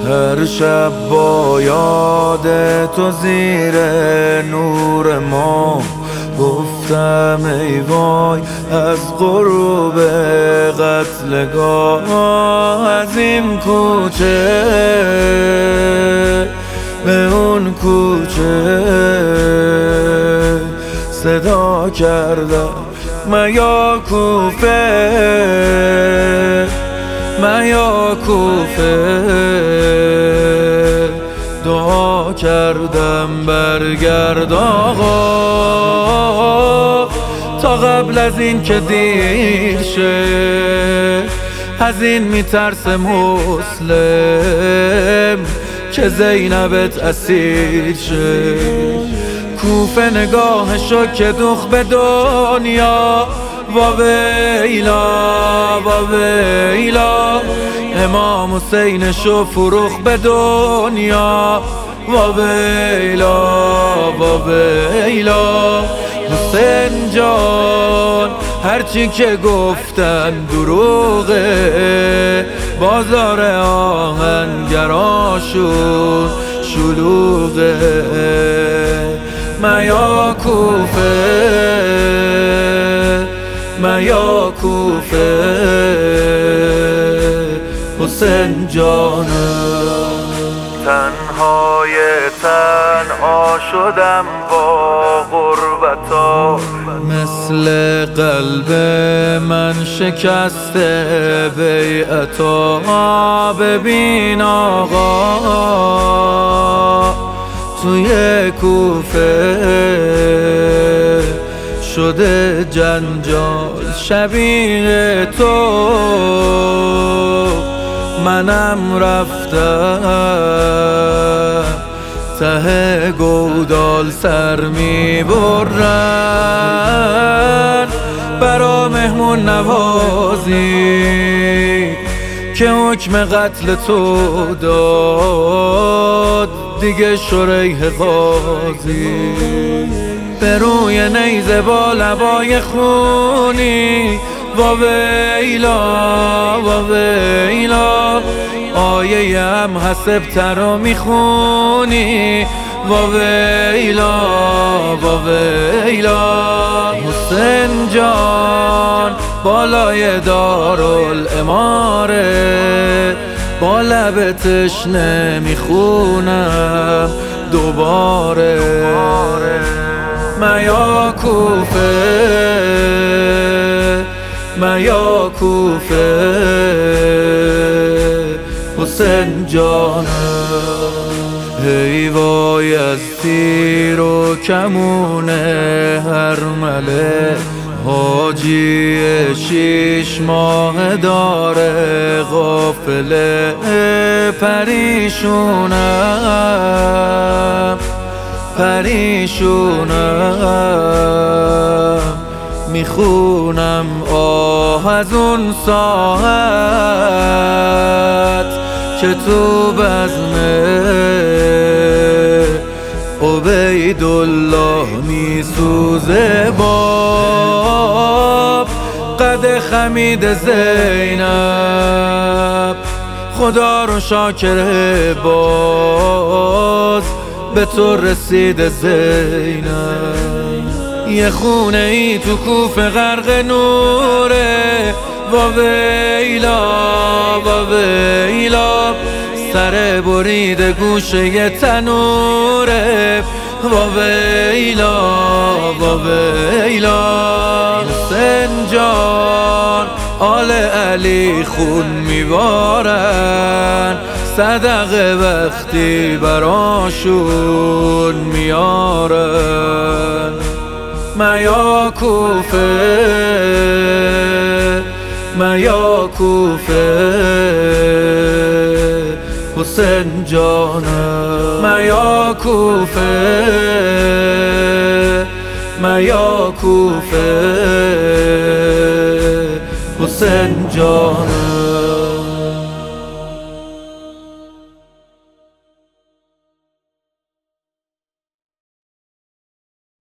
هر شب با یاد تو زیر نور ما گفتم ای وای از غروب قتلگاه، از این کوچه به اون کوچه صدا کردم میا کوفه میا کوفه، دعا کردم برگرد آقا تا قبل از این که دیر شه، از این میترسه مسلم که زینبت اسیر شه. کوفه نگاهشو که دوخ به دنیا، وا ویلا وا ویلا، امام حسینشو فروخ به دنیا، وا ویلا وا ویلا. حسین جان هرچی که گفتن دروغه، بازار آهنگراشون شلوغه. میا کوفه میا کوفه، حسین جانم. تنهای تنها شدم با غربتا، مثل قلب من شکسته بیعتا. ببین آقا توی کوفه شده جنجال شبیه تو، منم رفتم ته گودال سر میبرن برا مهمون نوازی که حکم قتل تو داد دیگه شریح قاضی. به روی نیزه با لبای خونی، وا ویلا وا ویلا، آیه هم حسب ترا میخونی، وا ویلا وا ویلا. حسین جان بالای دارالاماره، با لب تشنه میخونم دوباره. میا کوفه میا کوفه، حسین جانم. ای وای از تیر و کمون هرمله، حاجی 6 ماه داره غافله. پریشونم پریشونم، میخونم آه از اون ساعت که تو بزمه عبیدالله میسوزه باب قد خمید زینب. خدا رو شاکره باز به تو رسید زینب. یه خونه ای تو کوفه غرق نوره، وا ویلا وا ویلا، سر بریده گوشه یه تنوره، وا ویلا وا ویلا. حسین جان آل علی خون میبارن، صدقه وقتی براشون میارن. میا کوفه میا کوفه، حسین جانم. میا کوفه میا کوفه، حسین جانم.